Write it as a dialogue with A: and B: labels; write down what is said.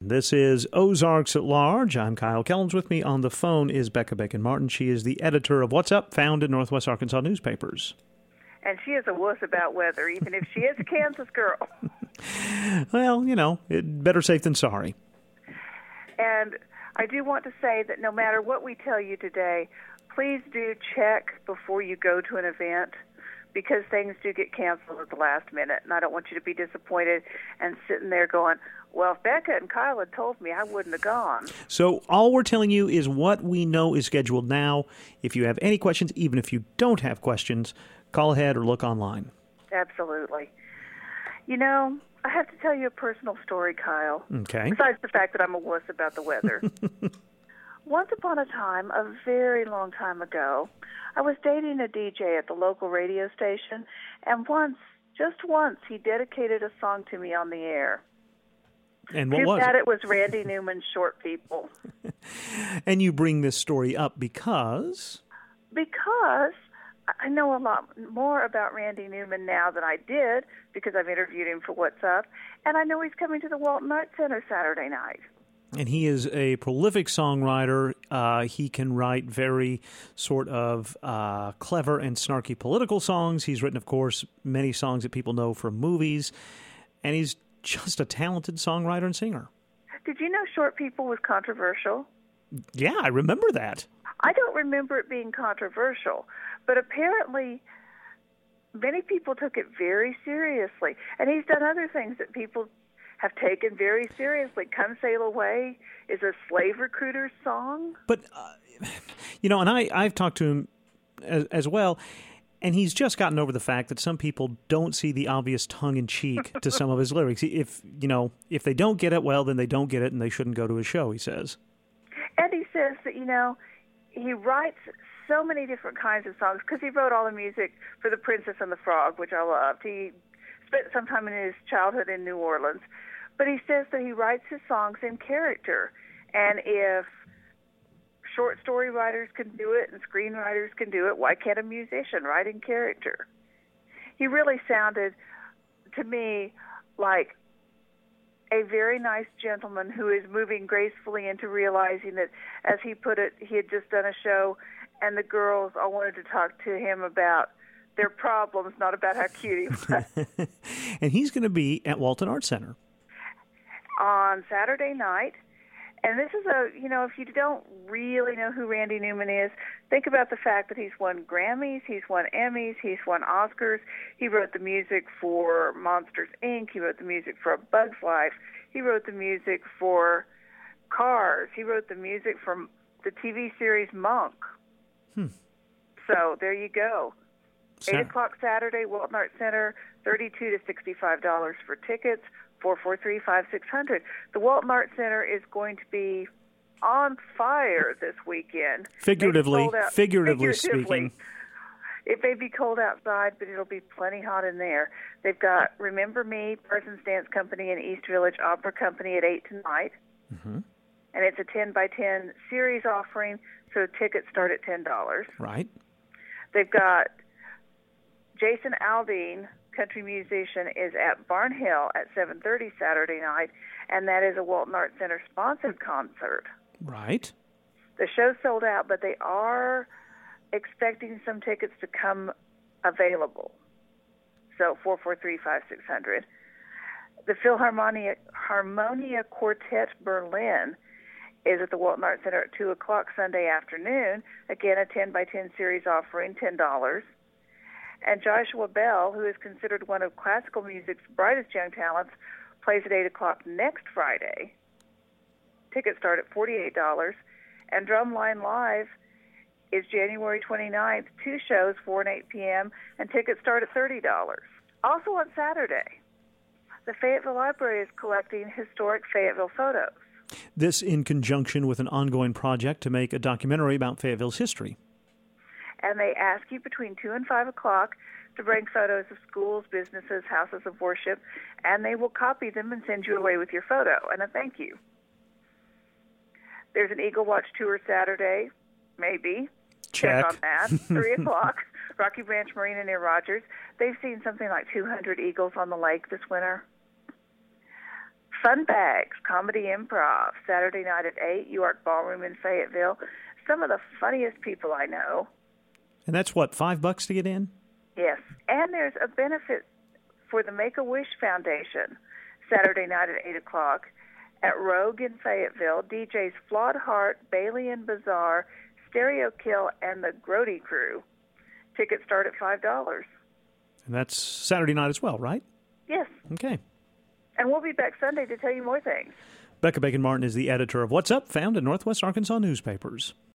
A: This is Ozarks at Large. I'm Kyle Kellums. With me on the phone is Becca Bacon-Martin. She is the editor of What's Up, found in Northwest Arkansas newspapers.
B: And she is a wuss about weather, even if she is a Kansas girl.
A: Well, you know, better safe than sorry.
B: And I do want to say that no matter what we tell you today, please do check before you go to an event, because things do get canceled at the last minute. And I don't want you to be disappointed and sitting there going, well, if Becca and Kyle had told me, I wouldn't have gone.
A: So all we're telling you is what we know is scheduled now. If you have any questions, even if you don't have questions, call ahead or look online.
B: Absolutely. You know, I have to tell you a personal story, Kyle.
A: Okay.
B: Besides the fact that I'm a wuss about the weather. Once upon a time, a very long time ago, I was dating a DJ at the local radio station, and just once, he dedicated a song to me on the air.
A: And what was it?
B: Too bad it was Randy Newman's Short People.
A: And you bring this story up because?
B: Because I know a lot more about Randy Newman now than I did, because I've interviewed him for What's Up, and I know he's coming to the Walton Arts Center Saturday night.
A: And he is a prolific songwriter. He can write very sort of clever and snarky political songs. He's written, of course, many songs that people know from movies. And he's just a talented songwriter and singer.
B: Did you know Short People was controversial?
A: Yeah, I remember that.
B: I don't remember it being controversial, but apparently many people took it very seriously. And he's done other things that people have taken very seriously. Come Sail Away is a slave recruiter's song.
A: But, you know, and I've talked to him as well, and he's just gotten over the fact that some people don't see the obvious tongue-in-cheek to some of his lyrics. If they don't get it, well, then they don't get it, and they shouldn't go to his show, he says.
B: And he says that, he writes so many different kinds of songs, because he wrote all the music for The Princess and the Frog, which I loved. He spent some time in his childhood in New Orleans. But he says that he writes his songs in character. And if short story writers can do it and screenwriters can do it, why can't a musician write in character? He really sounded to me like a very nice gentleman who is moving gracefully into realizing that, as he put it, he had just done a show and the girls all wanted to talk to him about their problems, not about how cute he was.
A: And he's going to be at Walton Arts Center
B: on Saturday night. And this is if you don't really know who Randy Newman is, think about the fact that he's won Grammys, he's won Emmys, he's won Oscars. He wrote the music for Monsters, Inc. He wrote the music for A Bug's Life. He wrote the music for Cars. He wrote the music for the TV series Monk. So there you go. 8 o'clock Saturday, Walton Arts Center, $32 to $65 for tickets, 443-5600. The Walton Arts Center is going to be on fire this weekend.
A: Figuratively speaking.
B: It may be cold outside, but it'll be plenty hot in there. They've got Remember Me, Parsons Dance Company, and East Village Opera Company at 8 tonight. Mm-hmm. And it's a 10 by 10 series offering, so tickets start at $10.
A: Right.
B: They've got Jason Aldean, country musician, is at Barnhill at 7:30 Saturday night, and that is a Walton Arts Center sponsored concert.
A: Right.
B: The show's sold out, but they are expecting some tickets to come available. So 443-5600. The Harmonia Quartet Berlin is at the Walton Arts Center at 2 o'clock Sunday afternoon. Again, a 10 by 10 series offering, $10. And Joshua Bell, who is considered one of classical music's brightest young talents, plays at 8 o'clock next Friday. Tickets start at $48. And Drumline Live is January 29th, 2 shows, 4 and 8 p.m., and tickets start at $30. Also on Saturday, the Fayetteville Library is collecting historic Fayetteville photos.
A: This in conjunction with an ongoing project to make a documentary about Fayetteville's history.
B: And they ask you between 2 and 5 o'clock to bring photos of schools, businesses, houses of worship, and they will copy them and send you away with your photo and a thank you. There's an Eagle Watch tour Saturday, maybe.
A: Check
B: on that. 3 o'clock, Rocky Branch Marina near Rogers. They've seen something like 200 eagles on the lake this winter. Fun Bags, Comedy Improv, Saturday night at 8, York Ballroom in Fayetteville. Some of the funniest people I know.
A: And that's what, $5 to get in?
B: Yes. And there's a benefit for the Make-A-Wish Foundation, Saturday night at 8 o'clock at Rogue in Fayetteville. DJs Flawed Heart, Bailey and Bazaar, Stereo Kill, and the Grody Crew. Tickets start at $5.
A: And that's Saturday night as well, right?
B: Yes.
A: Okay.
B: And we'll be back Sunday to tell you more things.
A: Becca Bacon Martin is the editor of What's Up, found in Northwest Arkansas newspapers.